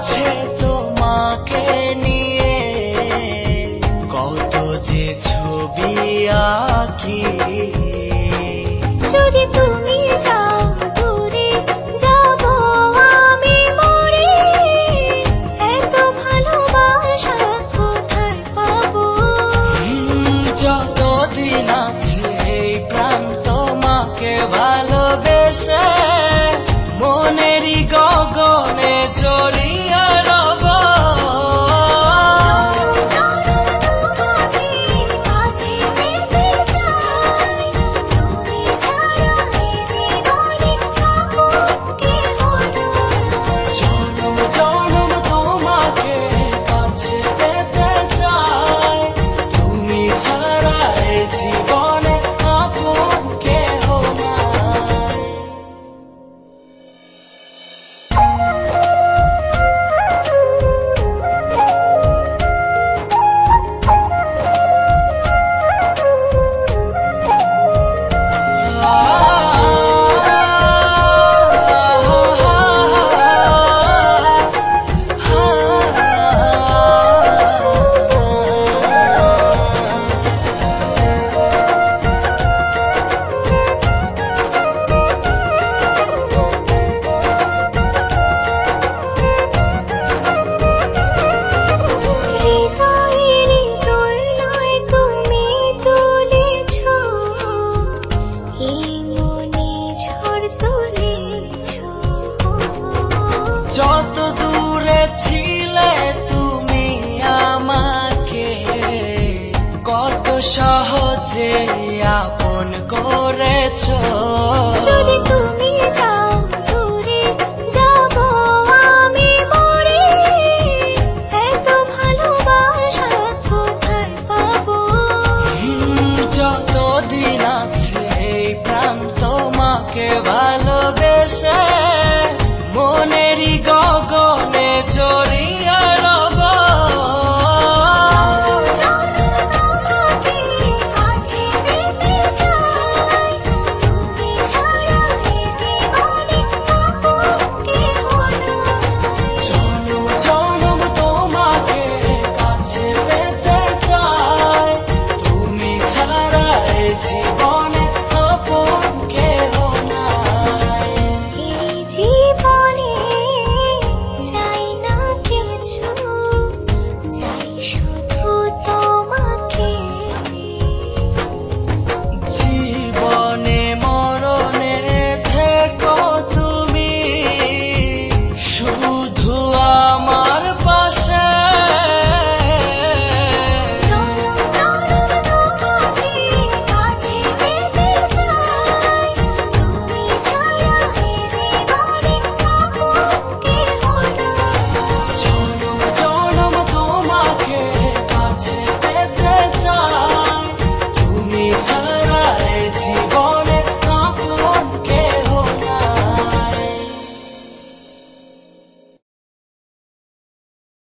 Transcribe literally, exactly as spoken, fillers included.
আছে তোমাকে নিয়ে, কত যে ছবি আঁকি। যদি তুমি যাও দূরে, যাব আমি মরে। এত ভালোবাসা কোথায় পাবো? যতদিন আছে এই প্রাণ তোমাকে ভালোবেসে, মনেরই গগনে জড়িয়ে রব। জনম জনম তোমাকে কাছে পেতে চাই, তুমি ছাড়া এ জীবনে আপন কেহ নাই। যত দূরে ছিলে তুমি আমাকে, কত সহজে আপন করেছো। যদি তুমি যাও দূরে, যাব আমি মরে। এত ভালোবাসা কোথায় পাবো? যতদিন আছে এই প্রাণ তোমাকে ভালোবেসে, মনেরই গগনে জড়িয়ে রব। তোমাকে কাছে পেতে চাই, তুমি ছাড়া এ জীবনে আপন কেহ নাই। জনম জনম তোমাকে কাছে পেতে চাই, তুমি ছাড়া এ জীবনে